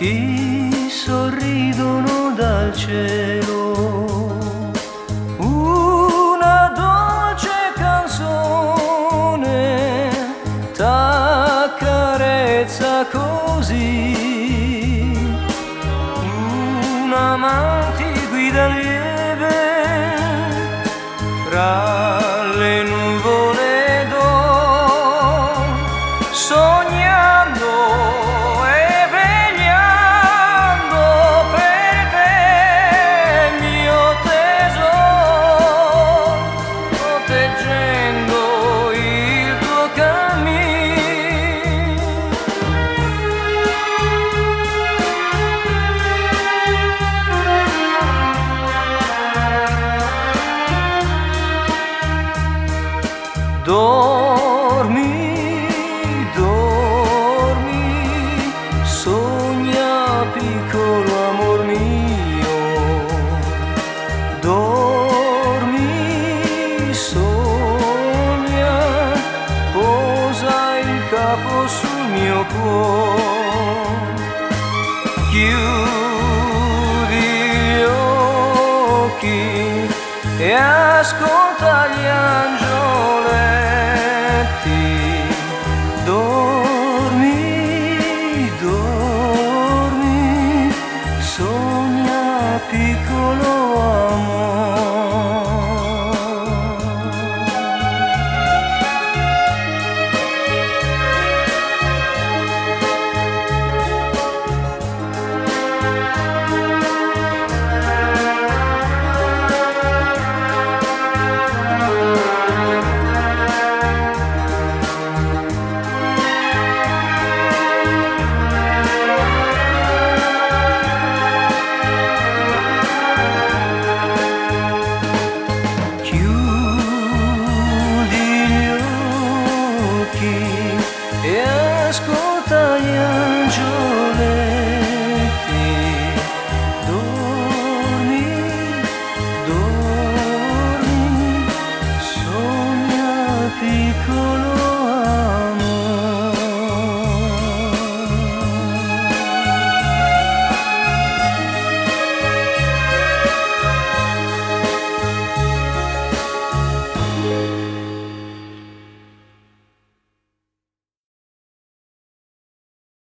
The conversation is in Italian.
ti sorridono dal cielo. Una dolce canzone t'accarezza così, una mano ti guida lieve tra le nuvole d'oro, sognando e vegliando per te, mio tesoro, proteggendo il tuo cammino. Dormi, dormi, sogna piccolo amor mio. Dormi, sogna, posa il capo sul mio cuore. Chiudi gli occhi e ascolta gli angioletti. Dormi, dormi, sogna piccolo amore. E ascolta gli angioletti.